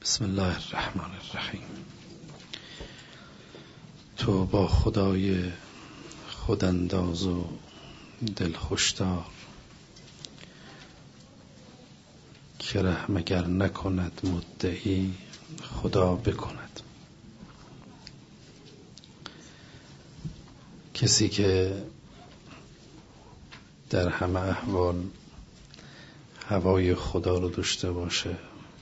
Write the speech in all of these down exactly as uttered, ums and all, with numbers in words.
بسم الله الرحمن الرحیم. تو با خدای خودانداز و دلخوشدار، که رحم اگر نکند مدعی خدا بکند. کسی که در همه احوال هوای خدا رو داشته باشه،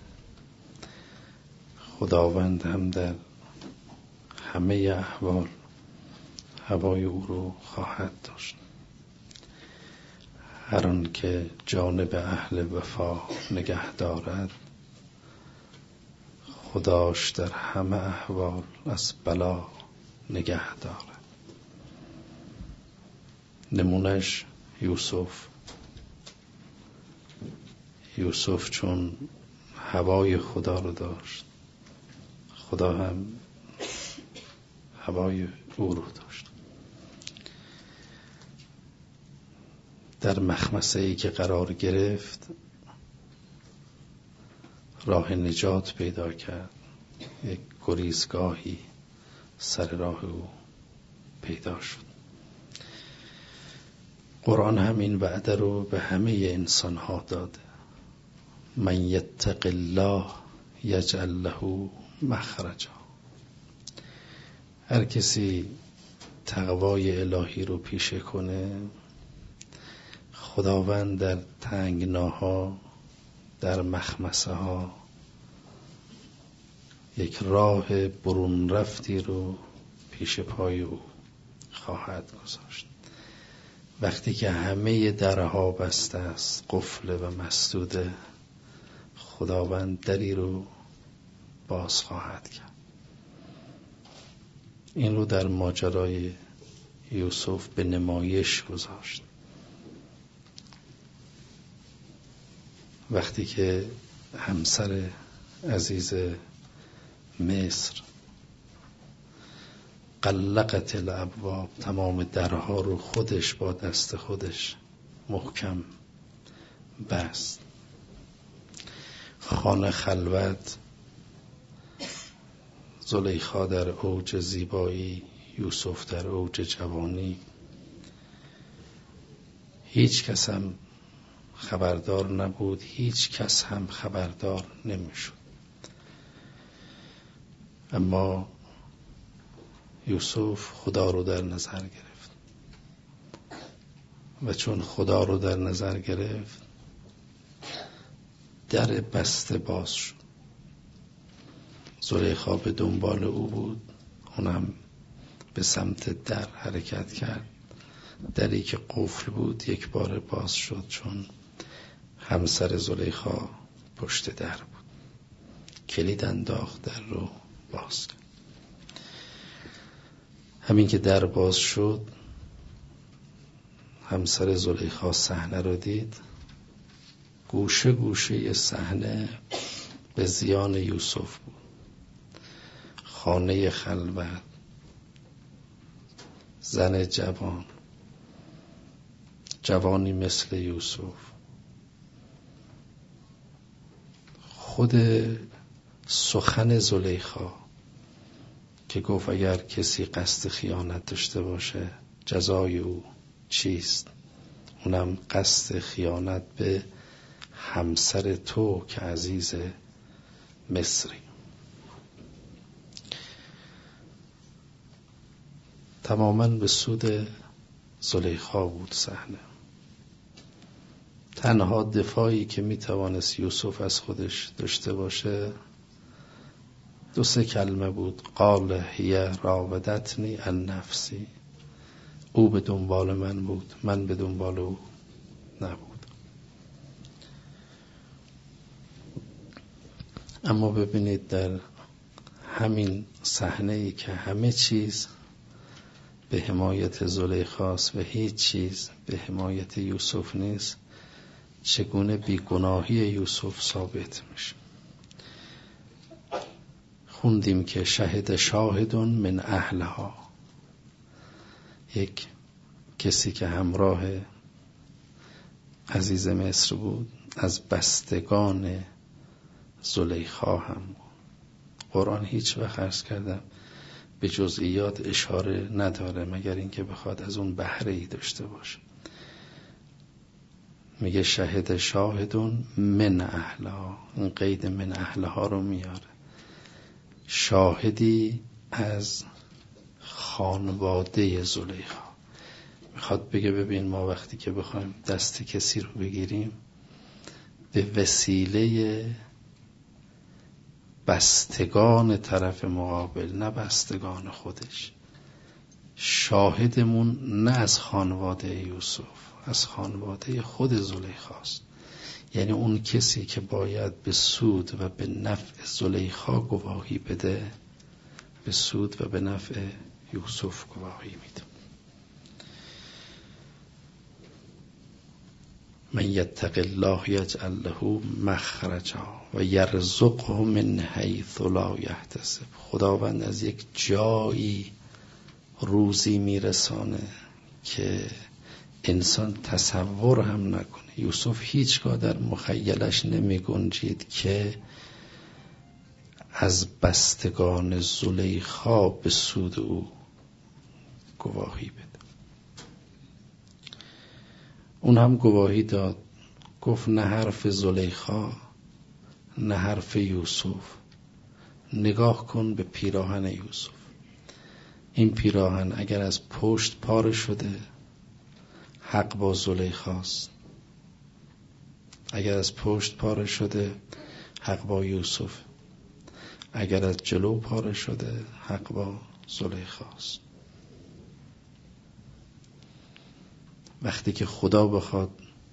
خداوند هم در همه احوال هوای او رو خواهد داشت. هر آن که جانب اهل وفا نگه دارد، خداش در همه احوال از بلا نگه دارد. نمونش یوسف. یوسف چون هوای خدا رو داشت، خدا هم هوای او رو داشت. در مخمسه‌ای که قرار گرفت، راه نجات پیدا کرد. یک گریزگاهی سر راه او پیدا شد. قرآن هم این وعده رو به همه انسان ها داده. من یتق الله یجعل له مخرجا. هر کسی تقوای الهی رو پیشه کنه، خداوند در تنگناها، در مخمسه ها یک راه برون رفتی رو پیش پای او خواهد گذاشت. وقتی که همه درها بسته است، قفل و مسدوده، خداوند دری رو باز خواهد کرد. این رو در ماجرای یوسف به نمایش گذاشت. وقتی که همسر عزیز مصر غلقت الابواب، تمام درها رو خودش با دست خودش محکم بست. خانه خلوت، زلیخا در اوج زیبایی، یوسف در اوج جوانی. هیچ کس هم خبردار نبود، هیچ کس هم خبردار نمیشد. اما یوسف خدا رو در نظر گرفت و چون خدا رو در نظر گرفت، در بسته باز شد. زلیخا به دنبال او بود، اونم به سمت در حرکت کرد. دری که قفل بود یک بار باز شد، چون همسر زلیخا پشت در بود. کلید انداخت، در رو باز کرد. همین که در باز شد، همسر زلیخا صحنه رو دید. گوشه گوشه صحنه به زیان یوسف بود. خانه خلوت، زن جوان، جوانی مثل یوسف. خود سخن زلیخا که گفت اگر کسی قصد خیانت داشته باشه، جزای او چیست؟ اونم قصد خیانت به همسر تو که عزیز مصری. تماما به سود زلیخا بود صحنه. تنها دفاعی که میتوانست یوسف از خودش داشته باشه دو سه کلمه بود. قال هی راودتنی عن نفسی. او به دنبال من بود، من به دنبال او نبود. اما ببینید در همین صحنه‌ای که همه چیز به حمایت زلیخاست و هیچ چیز به حمایت یوسف نیست، چگونه بیگناهی یوسف ثابت میشه. خوندیم که شهد شاهدون من اهلها، یک کسی که همراه عزیز مصر بود از بستگان زلیخا هم بود. قرآن هیچ وقت عرض کردم به جزئیات اشاره نداره مگر اینکه بخواد از اون بهره ای داشته باشه. میگه شهد شاهدون من اهلها، این قید من اهلها رو میاره، شاهدی از خانواده زلیخا. میخواد بگه ببین ما وقتی که بخوایم دست کسی رو بگیریم به وسیله بستگان طرف مقابل، نه بستگان خودش. شاهدمون نه از خانواده یوسف، از خانواده خود زلیخاست. یعنی اون کسی که باید به سود و به نفع زلیخا گواهی بده، به سود و به نفع یوسف گواهی میده. من یتق الله یجعل له مخرجا و یرزقه من حیث لا یحتسب. خداوند از یک جایی روزی میرسانه که انسان تصور هم نکنه. یوسف هیچگاه در مخیلش نمی گنجید که از بستگان زلیخا به سود او گواهی بده. اون هم گواهی داد، گفت نه حرف زلیخا نه حرف یوسف. نگاه کن به پیراهن یوسف. این پیراهن اگر از پشت پاره شده حق با زلیخاست، اگر از پشت پاره شده حق با یوسف، اگر از جلو پاره شده حق با زلیخاست. وقتی که خدا بخواد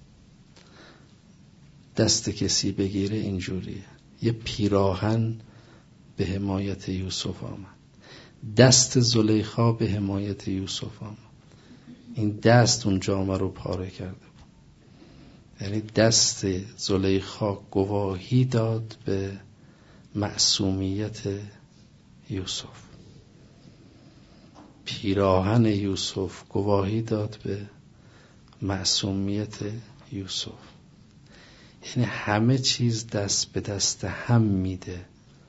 دست کسی بگیره اینجوریه. یه پیراهن به حمایت یوسف آمد، دست زلیخا به حمایت یوسف آمد. این دست اون جامه رو پاره کرده بود. یعنی دست زلیخا گواهی داد به معصومیت یوسف، پیراهن یوسف گواهی داد به معصومیت یوسف. یعنی همه چیز دست به دست هم میده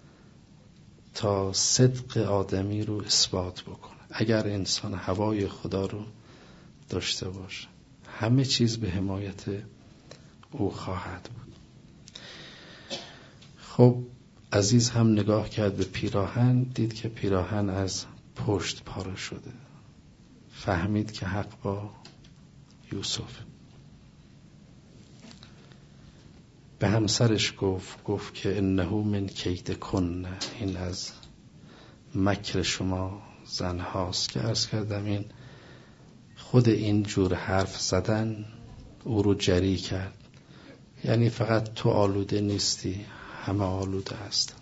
تا صدق آدمی رو اثبات بکنه. اگر انسان هوای خدا رو داشته باشه همه چیز به حمایت او خواهد بود. خب عزیز هم نگاه کرد به پیراهن، دید که پیراهن از پشت پاره شده، فهمید که حق با یوسف. به همسرش گفت گفت که انه من کید کن، این از مکر شما زن هاست. که عرض کردم این خود این جور حرف زدن او رو جری کرد. یعنی فقط تو آلوده نیستی، همه آلوده هستن.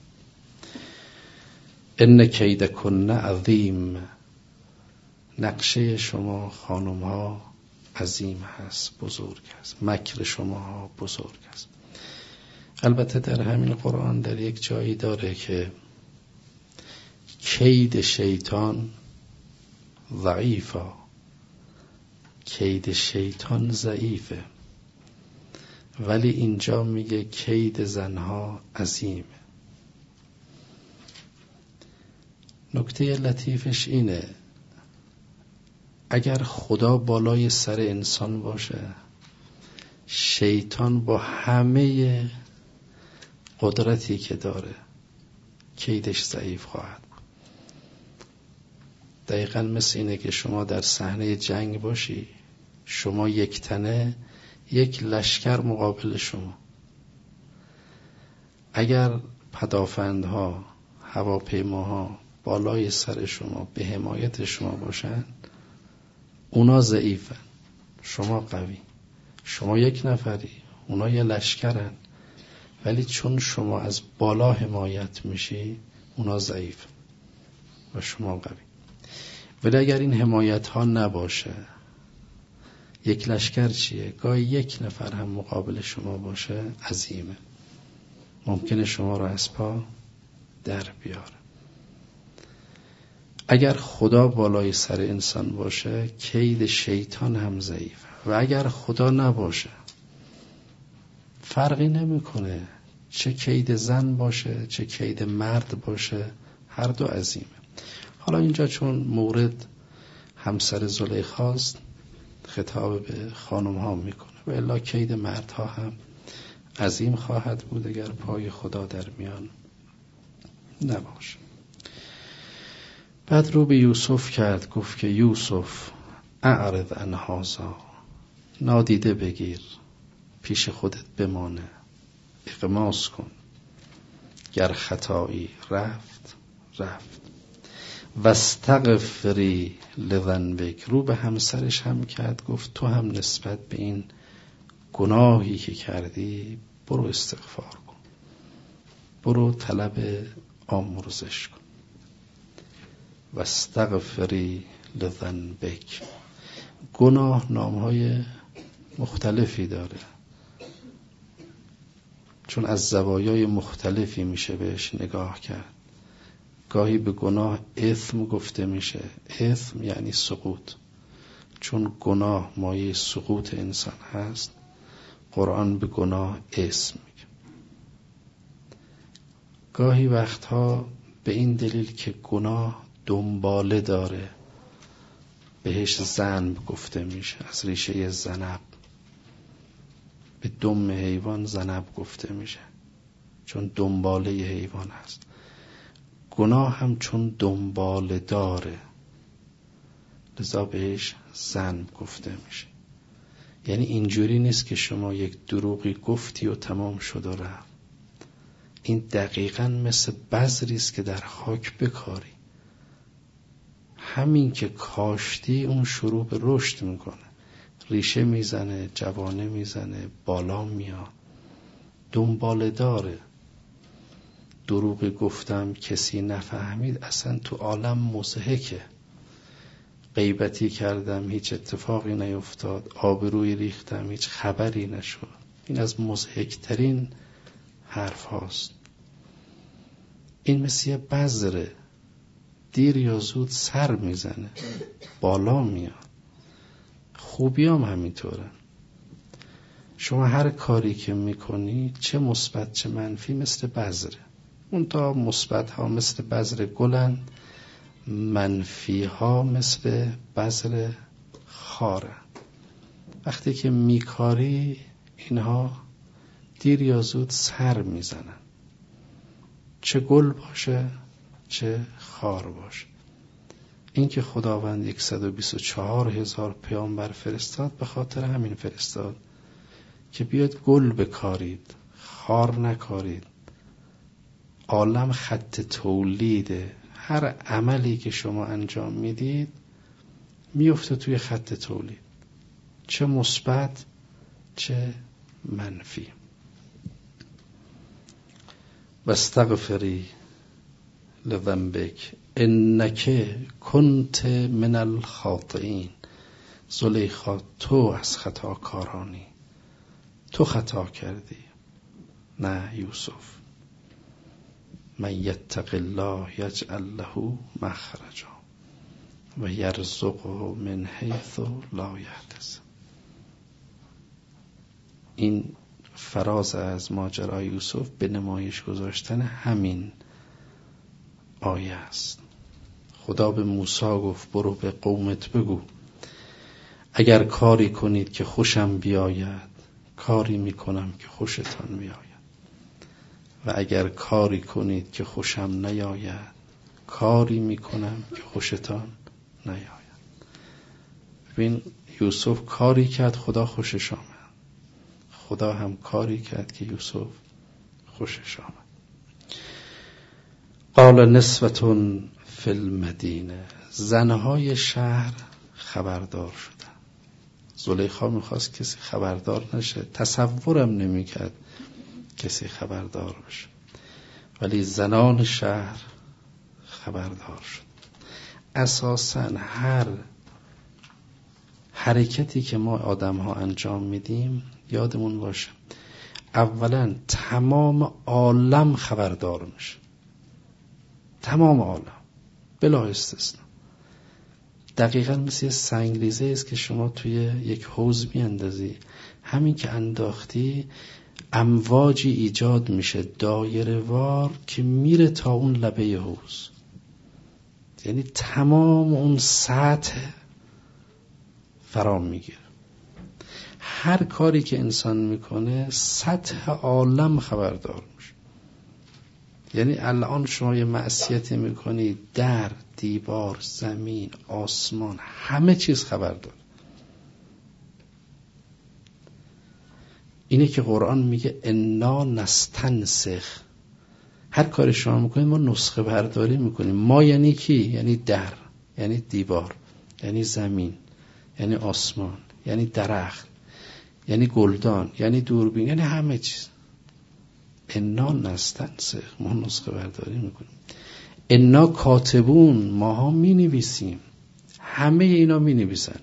ان کید کن عظیم، نقشه شما خانم ها عظیم هست، بزرگ هست، مکر شما ها بزرگ هست. البته در همین قرآن در یک جایی داره که کید شیطان ضعیفه، کید شیطان ضعیفه، ولی اینجا میگه کید زنها عظیمه. نکته لطیفش اینه اگر خدا بالای سر انسان باشه، شیطان با همه قدرتی که داره کیدش ضعیف خواهد بود. دقیقاً مثل اینه که شما در صحنه جنگ باشی، شما یک تنه، یک لشکر مقابل شما. اگر پدافندها، هواپیماها بالای سر شما به حمایت شما باشن، اونا ضعیفن، شما قوی. شما یک نفری، اونا یه لشکرن، ولی چون شما از بالا حمایت میشی اونا ضعیف و شما قوی. ولی اگر این حمایت ها نباشه، یک لشکر چیه؟ گاهی یک نفر هم مقابل شما باشه عظیمه، ممکنه شما رو از پا در بیاره. اگر خدا بالای سر انسان باشه، کید شیطان هم ضعیفه. و اگر خدا نباشه، فرقی نمیکنه چه کید زن باشه چه کید مرد باشه، هر دو عظیمه. حالا اینجا چون مورد همسر زلیخاست خطاب به خانم ها میکنه و الا کید مردها هم عظیم خواهد بود اگر پای خدا در میان نباشه. بعد رو به یوسف کرد، گفت که یوسف اعرض عن هذا، نادیده بگیر، پیش خودت بمانه، اغماس کن، گر خطایی رفت رفت. واستغفری لذنبک، رو به همسرش هم کرد، گفت تو هم نسبت به این گناهی که کردی برو استغفار کن، برو طلب آمرزش کن. واستغفری لذنبک. گناه نامهای مختلفی داره، چون از زوایای مختلفی میشه بهش نگاه کرد. گاهی به گناه اثم گفته میشه، اثم یعنی سقوط، چون گناه مایه سقوط انسان هست، قرآن به گناه اسم میگه. گاهی وقتها به این دلیل که گناه دنباله داره بهش ذنب گفته میشه، از ریشه ذنب، به دم حیوان ذنب گفته میشه چون دنباله حیوان هست. گناه هم چون دنباله داره لذا بهش ذنب گفته میشه. یعنی اینجوری نیست که شما یک دروغی گفتی و تمام شد و رفت. این دقیقاً مثل بذری است که در خاک بکاری، همین که کاشتی اون شروع به رشد میکنه، ریشه میزنه، جوانه میزنه، بالا میاد، دنباله داره. دروغ گفتم کسی نفهمید، اصلا تو عالم مضحکه. غیبتی کردم هیچ اتفاقی نیفتاد، آبروی ریختم هیچ خبری نشد. این از مضحکترین حرف هاست. این مثل بذره، دیر یا زود سر میزنه، بالا میاد. خوبی هم همینطوره. شما هر کاری که میکنی چه مثبت چه منفی مثل بذره. اون تا مثبت ها مثل بذر گلن، منفی ها مثل بذر خارن. وقتی که میکاری اینها دیر یا زود سر میزنن، چه گل باشه چه خار باشه. این که خداوند صد و بیست و چهار هزار پیامبر فرستاد به خاطر همین فرستاد که بیاد گل بکارید، خار نکارید. عالم خط تولیده، هر عملی که شما انجام میدید میفته توی خط تولید، چه مثبت چه منفی. واستغفری لذنبک انک کنت من الخاطئین. زلیخا تو از خطاکارانی، تو خطا کردی، نه یوسف. من یتق الله یجعل له مخرجا و یرزقه من حیث لا یحتسب. این فراز از ماجرای یوسف به نمایش گذاشتن همین آیه است. خدا به موسی گفت برو به قومت بگو اگر کاری کنید که خوشم بیاید کاری میکنم که خوشتان میآید، و اگر کاری کنید که خوشم نیاید کاری میکنم که خوشتان نیاید. ببین یوسف کاری کرد خدا خوشش آمد، خدا هم کاری کرد که یوسف خوشش آمد. قال نسوة فی المدینه. زنهای شهر خبردار شدن. زلیخا میخواست کسی خبردار نشه، تصورم نمیکرد کسی خبردار بشه، ولی زنان شهر خبردار شد. اساساً هر حرکتی که ما آدم ها انجام میدیم یادمون باشه اولا تمام عالم خبردار میشه، تمام عالم بلا استثنا. دقیقاً مثل سنگریزه است که شما توی یک حوض میاندازی، همین که انداختی امواجی ایجاد میشه دایره وار که میره تا اون لبه حوض، یعنی تمام اون سطح فرام میگیره. هر کاری که انسان میکنه سطح عالم خبردار میشه. یعنی الان شما یه معصیتی میکنی، در، دیوار، زمین، آسمان، همه چیز خبردار. اینه که قرآن میگه انا نستنسخ. هر کاری شما میکنید ما نسخه برداری میکنیم. ما یعنی کی؟ یعنی در، یعنی دیوار، یعنی زمین، یعنی آسمان، یعنی درخت، یعنی گلدان، یعنی دوربین، یعنی همه چیز. انا نستنسخ، ما نسخه برداری میکنیم. انا کاتبون، ماها مینویسیم. همه اینا مینویسن.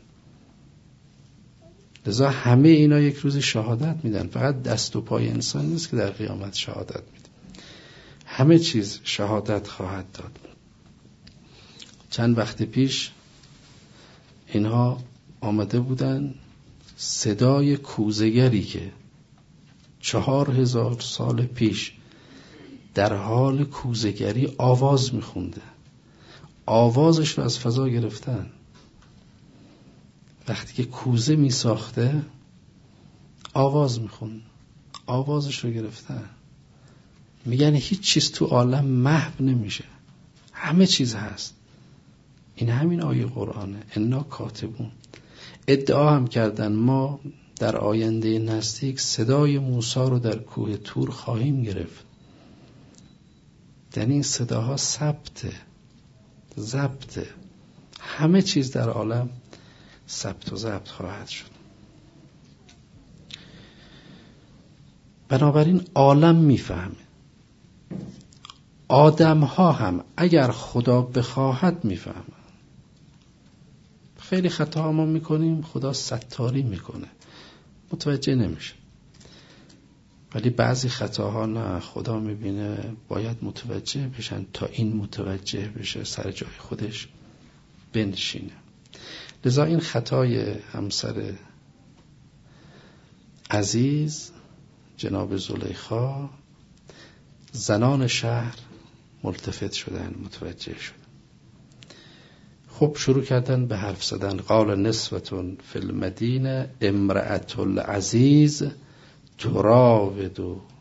لذا همه اینا یک روز شهادت میدن. فقط دست و پای انسان نیست که در قیامت شهادت میده. همه چیز شهادت خواهد داد. چند وقت پیش اینها آمده بودن صدای کوزه‌گری که چهار هزار سال پیش در حال کوزه‌گری آواز میخونده، آوازش رو از فضا گرفتن. وقتی که کوزه میساخته آواز میخون، آوازش رو گرفتن. میگن هیچ چیز تو عالم محو نمیشه، همه چیز هست. این همین آیه قرآنه، انا کاتبون. ادعا هم کردن ما در آینده نزدیک صدای موسی رو در کوه طور خواهیم گرفت. یعنی این صداها ثبته، ضبطه. همه چیز در عالم ثبت و ضبط خواهد شد. بنابراین عالم میفهمه. آدم ها هم اگر خدا بخواهد میفهمن. خیلی خطا ما میکنیم، خدا ستاری میکنه، متوجه نمیشه. ولی بعضی خطاها نه، خدا میبینه باید متوجه بشن. تا این متوجه بشه سر جای خودش بنشینه. لذا این خطای همسر عزیز جناب زلیخا، زنان شهر ملتفت شدن، متوجه شدن. خب شروع کردن به حرف زدن. قال نسوتون فی المدینه امرأة العزیز تراود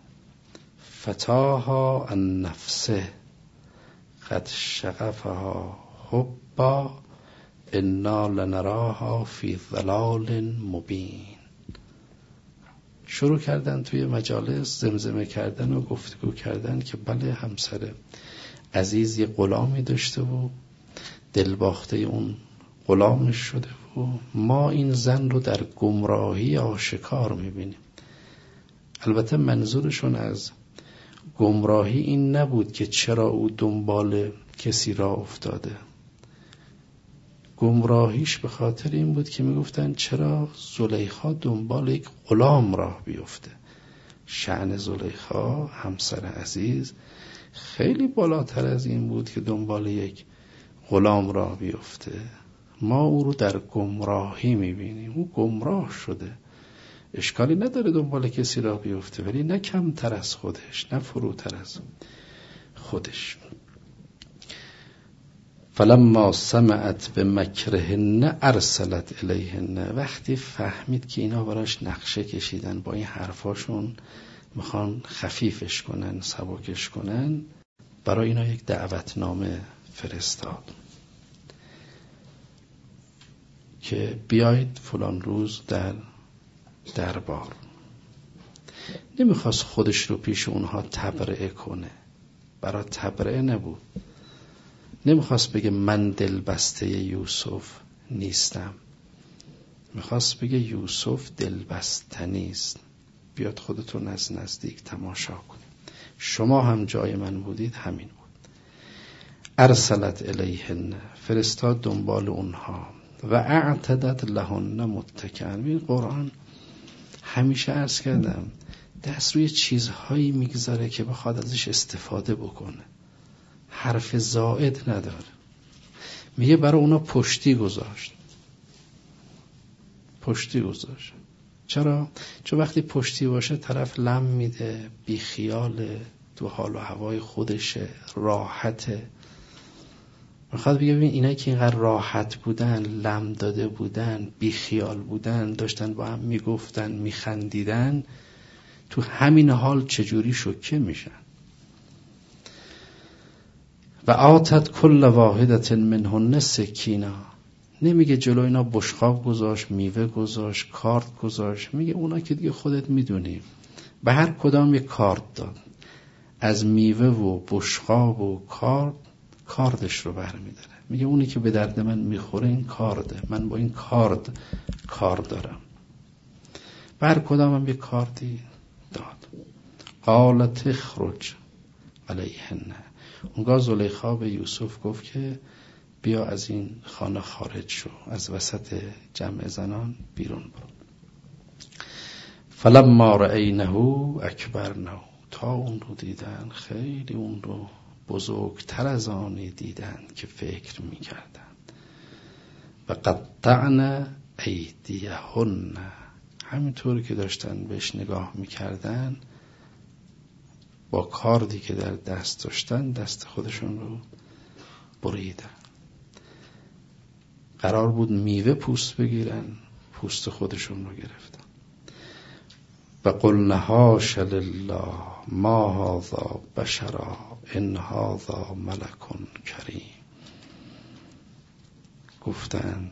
فتاها عن نفسه قد شغفها حبا انا لنراها فی ضلال مبین. شروع کردن توی مجالس زمزمه کردن و گفتگو کردن که بله همسر عزیز یه غلامی داشته و دلباخته اون غلامش شده و ما این زن رو در گمراهی آشکار میبینیم. البته منظورشون از گمراهی این نبود که چرا او دنبال کسی را افتاده. گمراهیش به خاطر این بود که میگفتن چرا زلیخا دنبال یک غلام راه بیفته. شأن زلیخا همسر عزیز خیلی بالاتر از این بود که دنبال یک غلام راه بیفته. ما او رو در گمراهی میبینیم. او گمراه شده، اشکالی نداره دنبال کسی راه بیفته، ولی نه کمتر از خودش، نه فروتر از خودش. فلما سمعت به مکرهن ارسلت الیهن. وقتی فهمید که اینا براش نقشه کشیدن، با این حرفاشون میخوان خفیفش کنن، سبکش کنن، برای اینا یک دعوتنامه فرستاد که بیایید فلان روز در دربار. نمیخواست خودش رو پیش اونها تبرئه کنه، برای تبرئه نبود. نمیخواست بگه من دلبسته یوسف نیستم، میخواست بگه یوسف دلبستنی است، بیاد خودتون از نزدیک تماشا کنید، شما هم جای من بودید همین بود. ارسلت الیهن، فرستاد دنبال اونها. و اعتدت لهن متکئن. این قرآن همیشه عرض کردم دست روی چیزهایی میگذاره که بخواد ازش استفاده بکنه، حرف زائد نداره. میگه برای اونا پشتی گذاشت، پشتی گذاشت. چرا؟ چون وقتی پشتی باشه طرف لم میده، بی خیاله، تو حال و هوای خودشه، راحته. میخواد بگه ببین اینا که اینقدر راحت بودن، لم داده بودن، بی خیال بودن، داشتن با هم میگفتن، میخندیدن، تو همین حال چجوری شوکه میشن. و آتت کل واحدت منهن سکینا. نمیگه جلو اینا بشقاب گذاشت، میوه گذاشت، کارت گذاشت، میگه اونا که دیگه خودت میدونی. به هر کدام یک کارت داد، از میوه و بشقاب و کارت کاردش رو برمیداره. میگه اونی که به درد من میخوره این کارده، من با این کارد کار دارم. به هر کدام هم یک کارتی داد. قالت اخرج علیهن. اونگاه زلیخا به یوسف گفت که بیا از این خانه خارج شو، از وسط جمع زنان بیرون برو. فلما رأینه اکبرنه. تا اون رو دیدن، خیلی اون رو بزرگتر از آنی دیدن که فکر میکردن. و قطعن ایدیهن. همینطور که داشتن بهش نگاه میکردن، با کاردی که در دست داشتن دست خودشون رو بریدن. قرار بود میوه پوست بگیرن، پوست خودشون رو گرفتن. و قلنا حاش لله ما هذا بشرا ان هذا ملک کریم. گفتن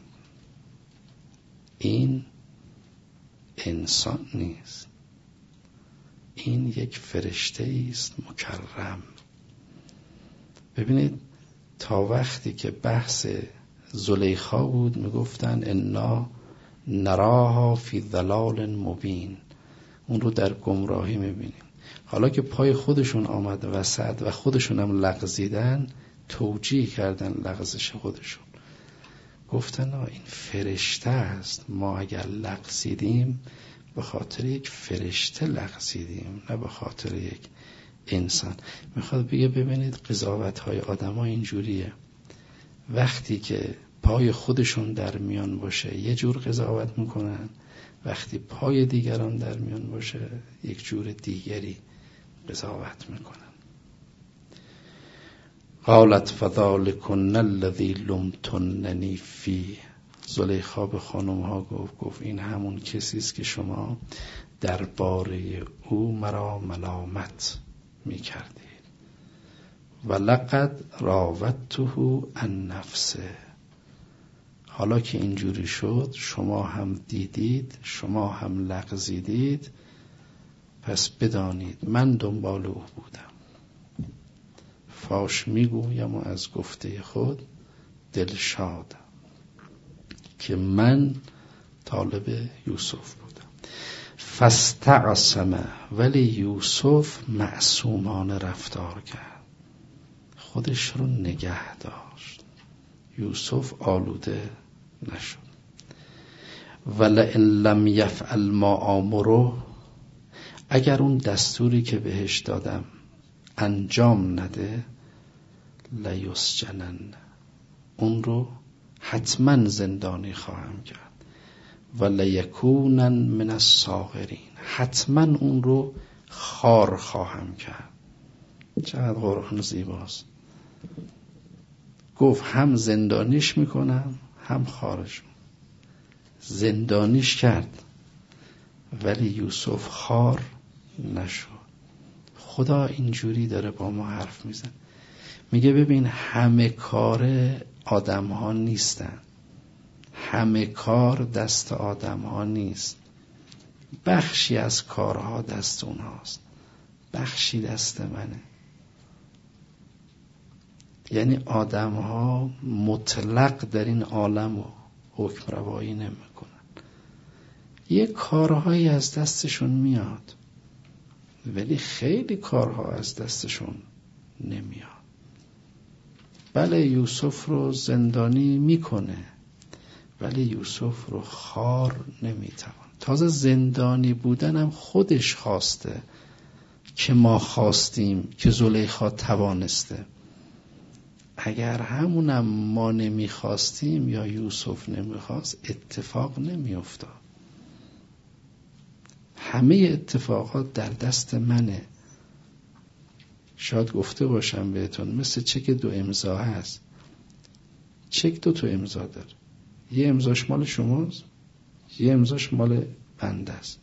این انسان نیست، این یک فرشته است مکرم. ببینید تا وقتی که بحث زلیخا بود میگفتن انا نراها فی ضلال مبین، اون رو در گمراهی میبینیم. حالا که پای خودشون آمد وسط و خودشون هم لغزیدن، توجیه کردن لغزش خودشون. گفتن این فرشته است، ما اگر لغزیدیم به خاطر یک فرشته لغزیدیم، نه به خاطر یک انسان. میخواد بگه ببینید قضاوت های آدم ها اینجوریه، وقتی که پای خودشون در میان باشه یه جور قضاوت میکنن، وقتی پای دیگران در میان باشه یک جور دیگری قضاوت میکنن. قالت فذلکن الذی لمتننی فیه. زلیخا به خانم ها گفت گفت این همون کسی است که شما درباره او مرا ملامت میکردید. و لقد راودته عن نفسه. حالا که اینجوری شد، شما هم دیدید، شما هم لغزیدید، پس بدانید من دنبال او بودم. فاش میگویم و از گفته خود دلشادم که من طالب یوسف بودم. فاستعصم. ولی یوسف معصومانه رفتار کرد، خودش رو نگه داشت. یوسف آلوده نشد. ولئن لم یفعل ما آمره. اگر اون دستوری که بهش دادم انجام نده، لیسجنن. اون رو حتما زندانی خواهم کرد. و لیکونن من الصاغرین. حتما اون رو خار خواهم کرد. چقدر قرآن زیباست. گفت هم زندانیش میکنم هم خارج. زندانیش کرد ولی یوسف خار نشد. خدا اینجوری داره با ما حرف میزن. میگه ببین همه کار آدم ها نیستن، همه کار دست آدم ها نیست. بخشی از کارها دست اونهاست، بخشی دست منه. یعنی آدم ها مطلق در این عالم رو حکم روایی نمی کنن. یه کارهایی از دستشون میاد ولی خیلی کارها از دستشون نمیاد. بله یوسف رو زندانی میکنه ولی یوسف رو خار نمیتوان. تازه زندانی بودنم خودش خواسته که ما خواستیم که زلیخا توانسته. اگر همونم ما نمیخواستیم یا یوسف نمیخواست اتفاق نمیافتاد. همه اتفاقات در دست منه. شاید گفته باشم بهتون مثل چک دو امضا هست. چک دو تا امضا داره، یه امضاش مال شماست، یه امضاش مال بنده است.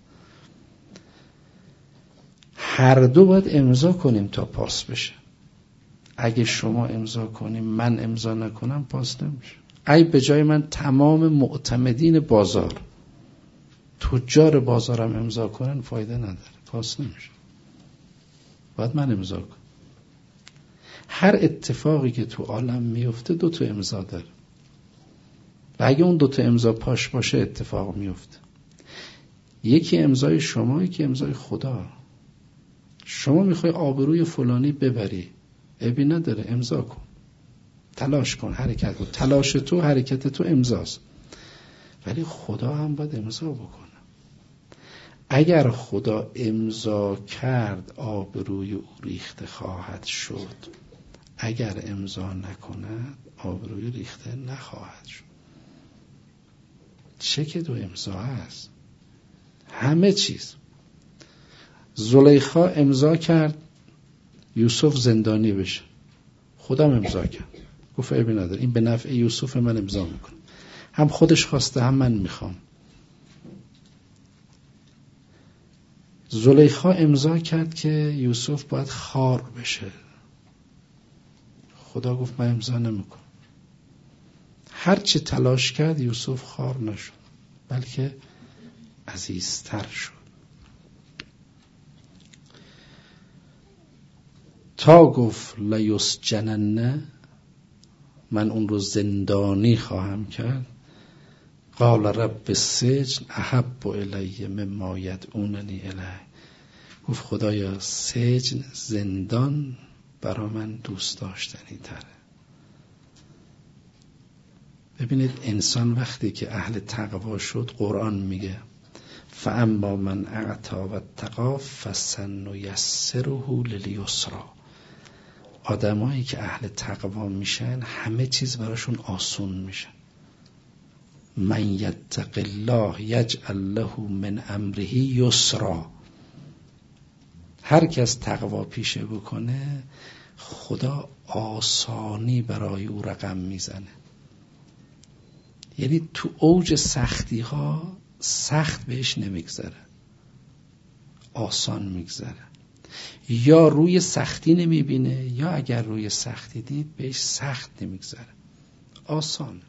هر دو باید امضا کنیم تا پاس بشه. اگه شما امضا کنیم من امضا نکنم پاس نمیشه. ای به جای من تمام معتمدین بازار، تجار بازارم امضا کنن فایده نداره، پاس نمیشه. باید من امضا کنم. هر اتفاقی که تو عالم میفته دو تا امضا داره و اگه اون دو تا امضا پاش باشه اتفاق میفته. یکی امضای شما، یکی امضای خدا. شما میخوای آبروی فلانی ببری، عیبی نداره، امضا کن، تلاش کن، حرکت کن. تلاش تو، حرکت تو امضاست. ولی خدا هم باید امضا بکنه. اگر خدا امضا کرد آبروی او ریخته خواهد شد، اگر امضا نکند آبروی ریخته نخواهد شد. چک دو امضا هست همه چیز. زلیخا امضا کرد یوسف زندانی بشه، خودم امضا کرد، گفت عیبی نداره، این به نفع یوسف، من امضا میکنم. هم خودش خواسته هم من میخوام. زلیخا امضا کرد که یوسف باید خار بشه، خدا گفت من امضا نمیکنم. هر چی تلاش کرد یوسف خار نشد، بلکه عزیزتر شد. تا گفت لیسجنن، من اون رو زندانی خواهم کرد. قال رب السجن احب الی مما یدعوننی الیه. گفت خدایا سجن، زندان برا من دوست داشتنی تره. ببینید انسان وقتی که اهل تقوا شد، قرآن میگه فاما من اعطی واتقی فسنیسره للیسری. آدمایی که اهل تقوا میشن همه چیز براشون آسون میشه. من یتق الله یجعل له من امره یسرا. هر کس تقوا پیشه بکنه خدا آسانی برای او رقم میزنه. یعنی تو اوج سختی ها سخت بهش نمیگذره، آسان میگذره. یا روی سختی نمیبینه، یا اگر روی سختی دید بهش سخت نمیگذره، آسان.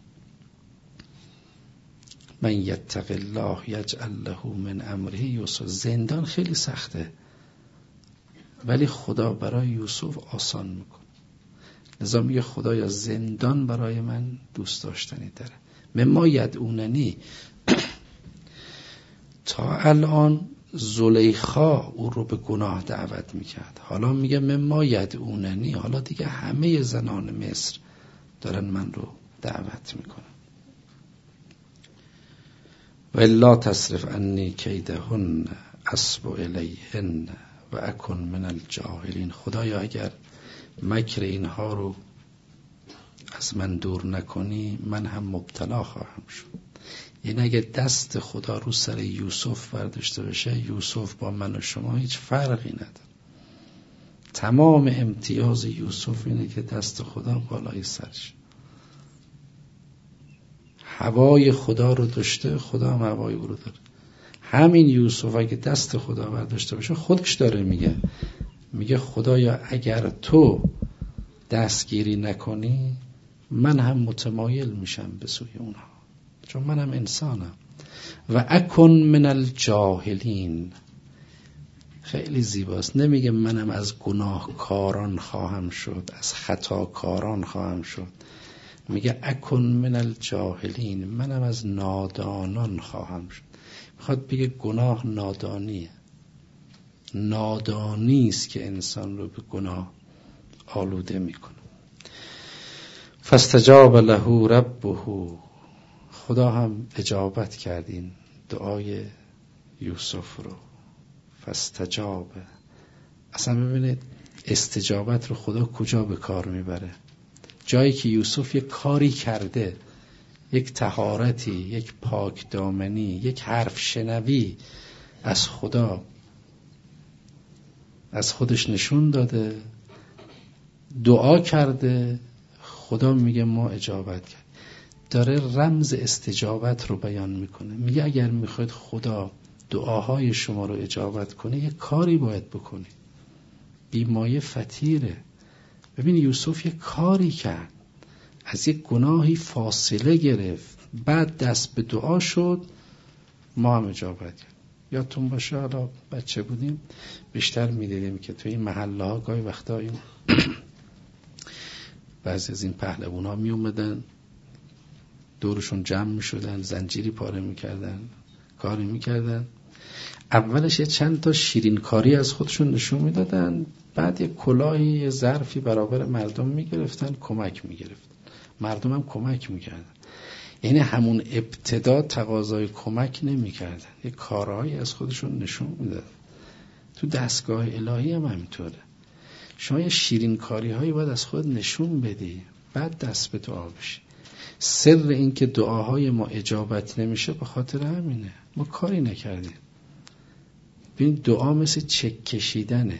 من یتق الله یجعل له من امره یسرا. زندان خیلی سخته ولی خدا برای یوسف آسان میکنه. لذا میگه خدایا زندان برای من دوست داشتنی داره. مما یدعوننی. تا الان زلیخا او رو به گناه دعوت میکرد، حالا میگه مما یدعوننی. حالا دیگه همه زنان مصر دارن من رو دعوت میکنن. و الا تصرف عنی کیدهن اصب الیهن و اکن من الجاهلین. خدایا اگر مکر اینها رو از من دور نکنی من هم مبتلا خواهم شد. یعنی اگه دست خدا رو سر یوسف برداشته بشه، یوسف با من و شما هیچ فرقی نداره. تمام امتیاز یوسف اینه که دست خدا بالای سرش. هوای خدا رو داشته، خدا هم هوای او رو داره. همین یوسف اگه دست خدا برداشته باشه، خودش داره میگه میگه خدایا اگر تو دستگیری نکنی من هم متمایل میشم به سوی اونها، چون منم انسانم. و اکن من الجاهلین. خیلی زیباست، نمیگه منم از گناهکاران خواهم شد، از خطاکاران خواهم شد. میگه اکن من الجاهلین، منم از نادانان خواهم شد. میخواد بگه گناه نادانیه. نادانی است که انسان رو به گناه آلوده میکنه. فاستجاب له ربه. خدا هم اجابت کردین دعای یوسف رو. فاستجاب. اصلا ببینید استجابت رو خدا کجا به کار میبره؟ جایی که یوسف یک کاری کرده، یک طهارتی، یک پاک دامنی، یک حرف شنوی از خدا از خودش نشون داده، دعا کرده، خدا میگه ما اجابت کرد. داره رمز استجابت رو بیان میکنه. میگه اگر میخواید خدا دعاهای شما رو اجابت کنه یه کاری باید بکنی. بیمایه فطیره. ببین یوسف یه کاری کرد، از یک گناهی فاصله گرفت، بعد دست به دعا شد، ما هم اجابت کرد. یادتون باشه حالا بچه بودیم بیشتر میدیدیم که توی این محله ها گاهی وقتا این بعضی از این پهلوان ها می اومدن دورشون جمع می شدن، زنجیری پاره می کردن، کاری می کردن. اولش یه چند تا شیرین کاری از خودشون نشون می دادن، بعد یه کلاهی یه ظرفی برابر مردم می گرفتن، کمک می گرفتن، مردم هم کمک می کردن. یعنی همون ابتدا تقاضای کمک نمی کردن، یه کارهایی از خودشون نشون می دادن. تو دستگاه الهی هم همینطوره. شما یه شیرین کاری هایی باید از خود نشون بدی، بعد دست به دعا بشی. سر این که دعاهای ما اجابت نمیشه به خاطر همینه، ما کاری نکردیم. ببین دعا مثل چک کشیدنه.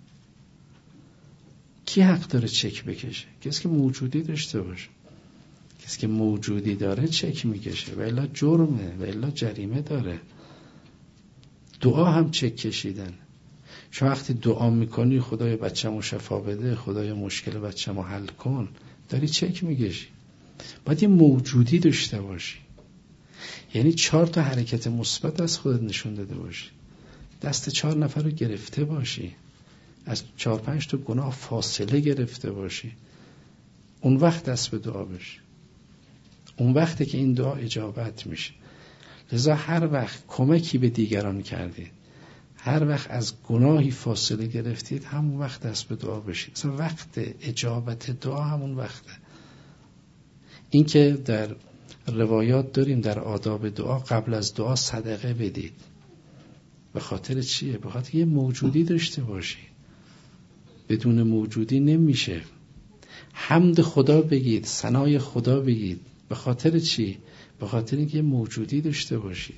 کی حق داره چک بکشه؟ کسی که موجودی داشته باشه. کسی که موجودی داره چک میکشه، و الا جرمه، و الا جریمه داره. دعا هم چک کشیدن. شما وقتی دعا میکنی خدای بچه‌مو شفا بده، خدای مشکل بچه‌مو حل کن، داری چک میکشی. باید یه موجودی داشته باشی، یعنی چهار تا حرکت مثبت از خودت نشون داده باشی، دست چهار نفر رو گرفته باشی، از چهار پنج تا گناه فاصله گرفته باشی، اون وقت دست به دعا بشی. اون وقته که این دعا اجابت میشه. لذا هر وقت کمکی به دیگران کردید، هر وقت از گناهی فاصله گرفتید، همون وقت دست به دعا بشید. مثلا وقت اجابت دعا همون وقته. این که در روایات داریم در آداب دعا قبل از دعا صدقه بدید. به خاطر چیه؟ به خاطر یه موجودی داشته باشی. بدون موجودی نمیشه. حمد خدا بگید، ثنای خدا بگید. به خاطر چی؟ به خاطر اینکه یه موجودی داشته باشی.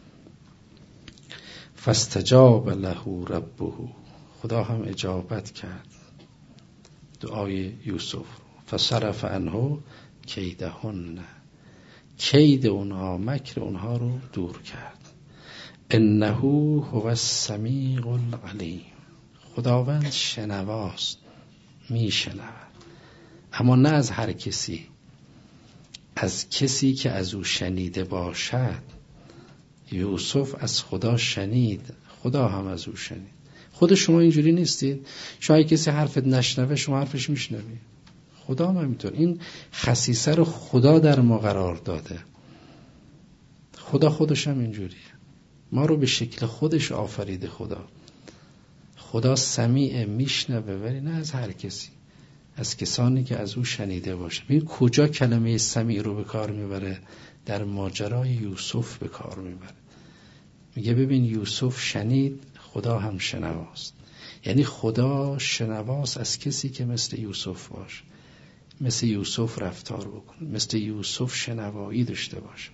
فاستجاب له ربه، خدا هم اجابت کرد دعای یوسف. فصرف عنه کیدهن، کید اونها، مکر اونها رو دور کرد. انه هو السمیع العلیم، خداوند شنواست، میشنود، اما نه از هر کسی، از کسی که از او شنیده باشد. یوسف از خدا شنید، خدا هم از او شنید. خود شما اینجوری نیستید؟ شاید کسی حرفت نشنوه، شما حرفش میشنوی. خدا هم همینطور. این خصیصه رو خدا در ما قرار داده. خدا خودش هم اینجوریه، ما رو به شکل خودش آفریده. خدا خدا سمیع، میشنوه، ولی نه از هر کسی، از کسانی که از او شنیده باشه. ببین کجا کلمه سمیع رو به کار میبره؟ در ماجرای یوسف به کار میبره. میگه ببین یوسف شنید، خدا هم شنواست. یعنی خدا شنواست از کسی که مثل یوسف باشه، مثل یوسف رفتار بکنه، مثل یوسف شنوایی داشته باشه.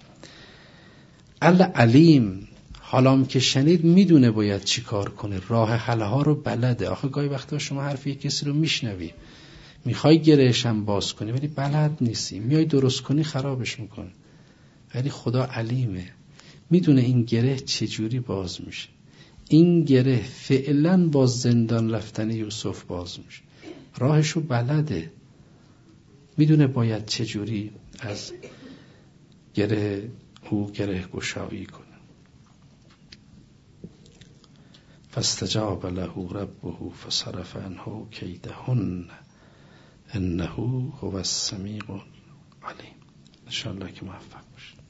العلیم، حالا که شنید میدونه باید چی کار کنه، راه حل ها رو بلده. آخه گاهی وقتا شما حرف یک کسی رو میشنوی، میخوای گرهش هم باز کنی ولی بلد نیستی، میای درست کنی خرابش میکنی. ولی خدا علیمه، میدونه این گره چجوری باز میشه. این گره فعلا با زندان رفتن یوسف باز میشه، راهشو بلده، میدونه باید چجوری از گره او گره گشایی کنه. فاستجاب له ربه فصرف عنه کیدهن انه هو السمیع العلیم. انشاءالله که موفق باشید.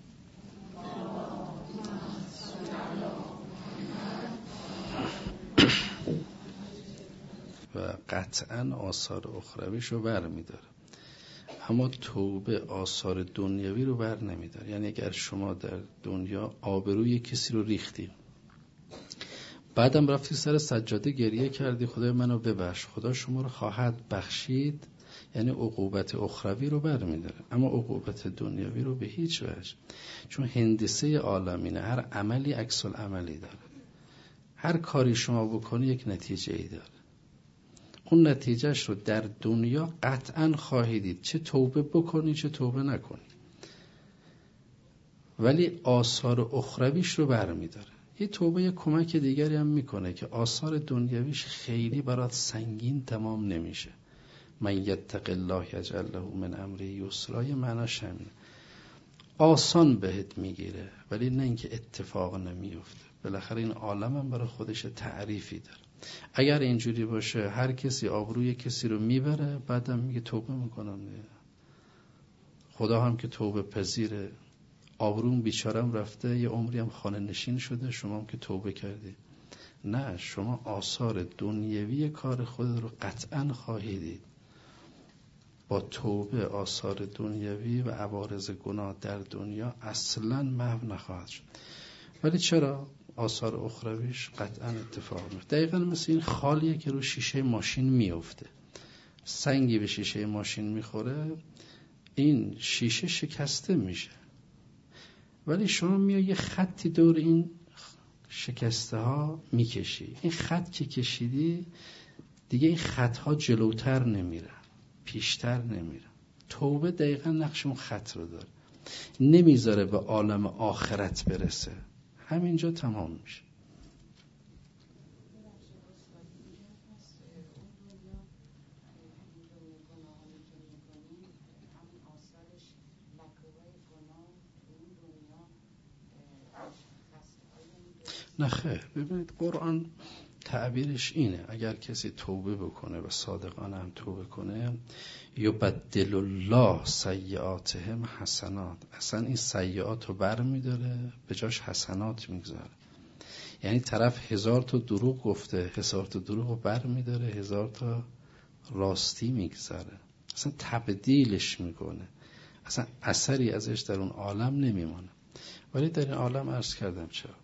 و قطعا آثار اخرویش رو بر میداره، اما توبه آثار دنیوی رو بر نمیداره. یعنی اگر شما در دنیا آبروی کسی رو ریختی، بعدم رفتی سر سجاده گریه کردی خدای منو ببخش، خدا شما رو خواهد بخشید، یعنی عقوبت اخروی رو بر میداره، اما عقوبت دنیوی رو به هیچ وجه. چون هندسه عالمینه، هر عملی عکس العملی داره. هر کاری شما بکنی یک نتیجه ای داره. اون نتیجهش رو در دنیا قطعا خواهی دید، چه توبه بکنی چه توبه نکنی، ولی آثار اخرویش رو برمی‌داره. یه توبه یه کمک دیگری هم میکنه که آثار دنیویش خیلی برات سنگین تمام نمیشه. من یتق الله یجعل له من امره یسرا، یه معناش همینه، آسان بهت میگیره، ولی نه اینکه اتفاق نمیفته. بالاخره این عالم هم برای خودش تعریفی داره. اگر اینجوری باشه هر کسی آبروی کسی رو میبره، بعدم میگه توبه میکنم. خدا هم که توبه پذیره، آبروم بیچارم رفته، یه عمری هم خانه نشین شده، شما هم که توبه کردی. نه، شما آثار دنیوی کار خود رو قطعا خواهید دید. با توبه آثار دنیوی و عوارض گناه در دنیا اصلا محو نخواهد شد. ولی چرا؟ آثار اخرویش قطعا اتفاق میفته. دقیقا مثل این خالیه که رو شیشه ماشین میفته. سنگی به شیشه ماشین میخوره، این شیشه شکسته میشه، ولی شما میای یه خطی دور این شکسته ها میکشی. این خط که کشیدی دیگه این خط ها جلوتر نمیره، پیشتر نمیره. توبه دقیقا نقش اون خط رو داره، نمیذاره به عالم آخرت برسه، همینجا تمام میشه. نه خیر، ببینید قرآن تعبیرش اینه، اگر کسی توبه بکنه و صادقانه هم توبه کنه، یبدل الله سیئاتهم حسنات، اصلا این سیئات رو بر میداره به جاش حسنات میگذاره. یعنی طرف هزار تا دروغ گفته، هزار تا دروغ رو بر میداره، هزار تا راستی میگذاره، اصلا تبدیلش میکنه، اصلا اثری ازش در اون عالم نمیمونه. ولی در این عالم عرض کردم چرا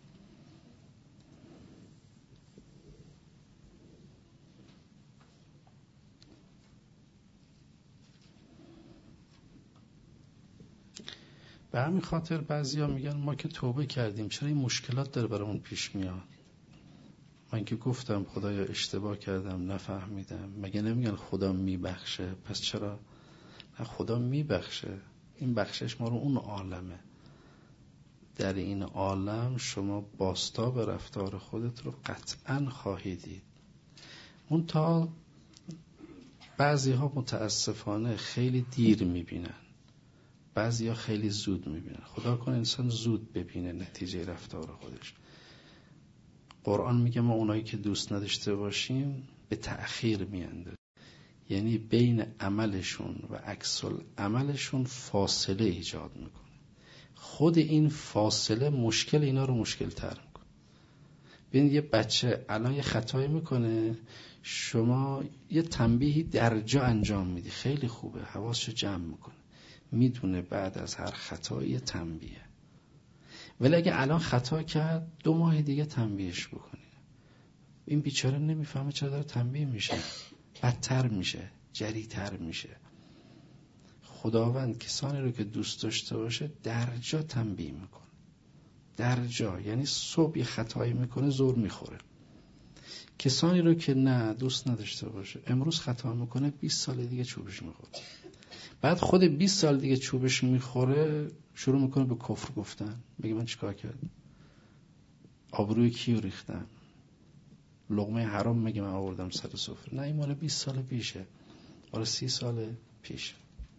به همین خاطر بعضیا میگن ما که توبه کردیم چرا این مشکلات داره برامون پیش میاد. من که گفتم خدایا اشتباه کردم نفهمیدم، مگه نمیگن خدا میبخشه؟ پس چرا؟ نه، خدا میبخشه، این بخشش ما رو اون عالمه. در این عالم شما بازتاب رفتار خودت رو قطعا خواهید دید. اون تا بعضی ها متاسفانه خیلی دیر میبینن، بعضی ها خیلی زود میبینن. خدا کنه انسان زود ببینه نتیجه رفتار خودش. قرآن میگه ما اونایی که دوست نداشته باشیم به تأخیر میاندازیم، یعنی بین عملشون و عکس العملشون فاصله ایجاد میکنه. خود این فاصله مشکل اینا رو مشکل تر میکنه. ببین یه بچه الان یه خطایی میکنه، شما یه تنبیهی در جا انجام میدی، خیلی خوبه، حواسشو جمع میکنه، میدونه بعد از هر خطایی تنبیه. ولی اگه الان خطا کرد دو ماه دیگه تنبیهش بکنی، این بیچاره نمیفهمه چرا داره تنبیه میشه، بدتر میشه، جریتر میشه. خداوند کسانی رو که دوست داشته باشه در جا تنبیه میکنه، در جا، یعنی صبح خطایی میکنه زور میخوره. کسانی رو که نه دوست نداشته باشه، امروز خطا میکنه بیست سال دیگه چوبش میخوره، بعد خود بیست سال دیگه چوبش میخوره شروع میکنه به کفر گفتن، بگه من چیکار کردم، آبروی کیو ریختم، لقمه حرام میگه من آوردم سر سفره. نه، این مال بیست سال پیشه، مال سی سال پیش.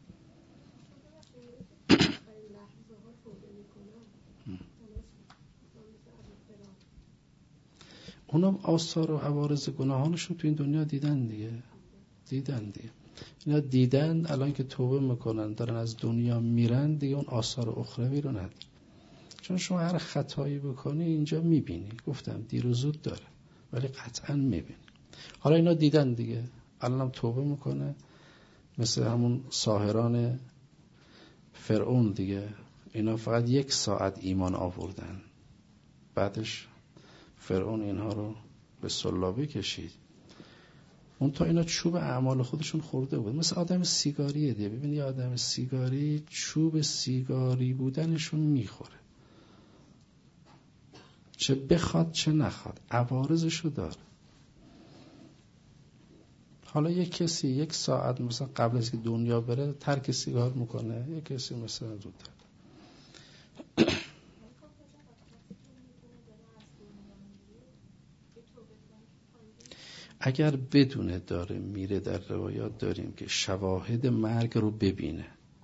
اونم آثار و عوارض گناهانشون تو این دنیا دیدن دیگه، دیدن دیگه اینا دیدن، الان که توبه میکنن دارن از دنیا میرن دیگه، اون آثار اخروی رو ندارن. چون شما هر خطایی بکنی اینجا میبینی، گفتم دیر و زود داره ولی قطعا میبینی. حالا اینا دیدن دیگه، الان هم توبه میکنه، مثل همون ساحران فرعون دیگه، اینا فقط یک ساعت ایمان آوردن، بعدش فرعون اینها رو به صلابه کشید. اون تا اینا چوب اعمال خودشون خورده بود، مثل آدم سیگاریه دیگه. ببینی آدم سیگاری چوب سیگاری بودنشون میخوره. چه بخواد چه نخواد عوارضشو داره. حالا یک کسی یک ساعت مثلا قبل از که دنیا بره ترک سیگار میکنه، یک کسی مثلا زودتر. اگر بدونه داره میره، در روایات داریم که شواهد مرگ رو ببینه،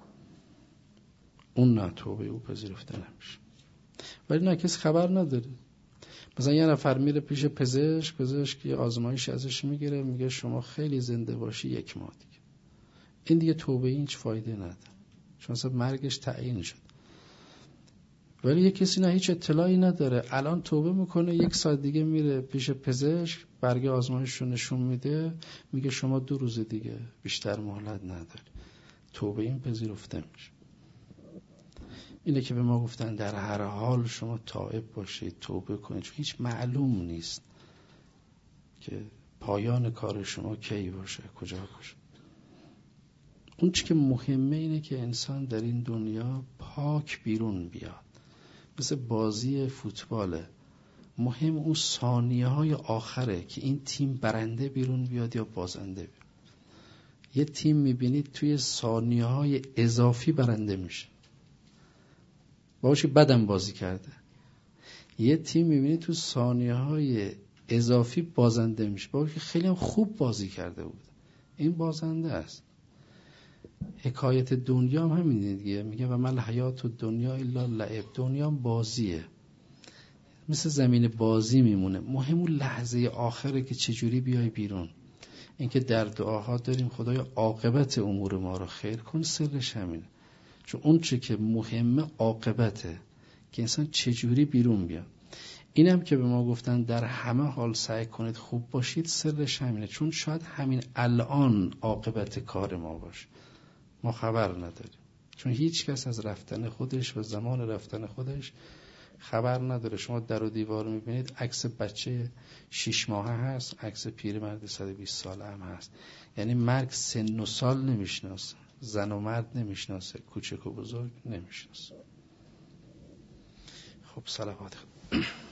اون نه توبه او پذیرفته نمیشه. ولی نه کسی خبر نداره. مثلا یه نفر میره پیش پزشک، پزشک یه آزمایش ازش میگیره، میگه شما خیلی زنده باشی یک ماه دیگه. این دیگه توبه این هیچ فایده نداره، چون اصلا مرگش تعیین شد. ولی یه کسی نه هیچ اطلاعی نداره، الان توبه میکنه، یک ساعت دیگه میره پیش پزشک، برگ آزمایش رو نشون میده، میگه شما دو روز دیگه بیشتر مهلت نداری. توبه این پذیرفته میشه. اینه که به ما گفتن در هر حال شما تائب باشید، توبه کنید، چون هیچ معلوم نیست که پایان کار شما کی باشه، کجا باشه. اون چی که مهمه اینه که انسان در این دنیا پاک بیرون بیاد. مثل بازی فوتباله، مهم اون ثانیه های آخره که این تیم برنده بیرون بیاد یا بازنده بیاد. یه تیم میبینید توی ثانیه های اضافی برنده میشه، باشی بدم بازی کرده. یه تیم میبینید تو ثانیه های اضافی بازنده میشه، باشی خیلی هم خوب بازی کرده بود، این بازنده است. حکایت دنیا هم همینه دیگه، میگه و مل حیات الدنیا الا لعب، دنیا بازیه، مثل زمین بازی میمونه. مهم اون لحظه آخره که چجوری بیای بیرون. اینکه در دعاها داریم خدایا عاقبت امور ما رو خیر کن، سرش همینه. چون اون چی که مهمه عاقبته، که انسان چجوری بیرون بیاد. اینم که به ما گفتن در همه حال سعی کنید خوب باشید، سرش همینه. چون شاید همین الان عاقبت کار ما باشه، ما خبر نداریم. چون هیچ کس از رفتن خودش و زمان رفتن خودش خبر نداره. شما در و دیوار میبینید عکس بچه شش ماهه هست، عکس پیرمرد صد و بیست ساله هم هست. یعنی مرگ سن و سال نمیشناسه، زن و مرد نمیشناسه، کوچک و بزرگ نمیشناسه. خب صلوات